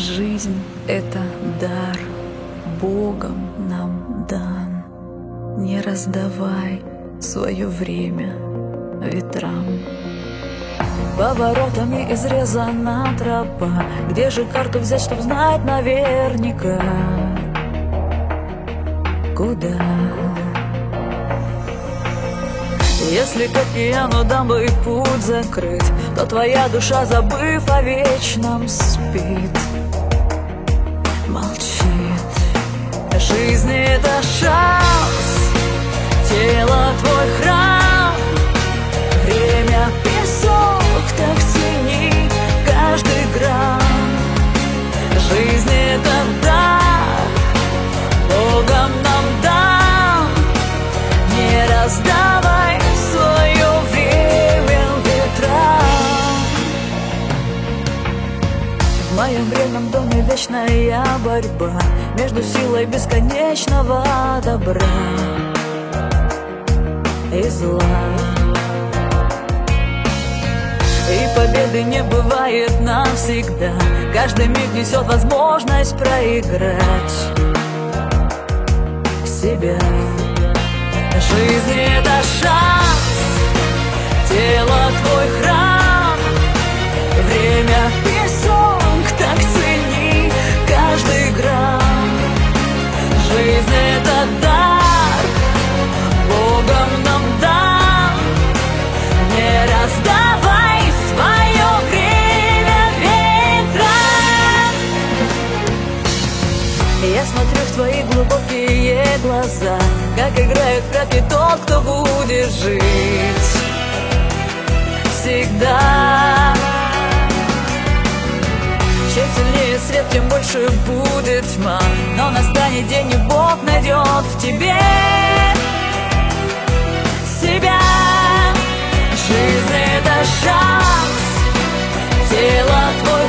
Жизнь — это дар, Богом нам дан. Не раздавай свое время ветрам. Поворотами изрезана тропа. Где же карту взять, чтоб знать наверняка, куда? Если к океану дамбы путь закрыть, то твоя душа, забыв о вечном, спит, молчит. Жизнь — это шанс, тело — твой храм. Время — песок, так цени каждый грамм. Жизнь — это дар, Богом нам дан. Не раздавай свое время ветрам. В моем бренном доме вечная борьба между силой бесконечного добра и зла. И победы не бывает навсегда. Каждый миг несет возможность проиграть себя. Жизнь — это шанс, тело — твой храм. Время — песок, так цени каждый грамм. Жизнь — это дар, Богом нам дан. Не раздавай свое время ветрам. Я смотрю в твои глубокие глаза, как играет в прятки тот, кто будет жить всегда. Чем сильнее свет, тем больше будет тьма. Но настанет день, и Бог найдет в тебе себя. Жизнь — это шанс, тело — твой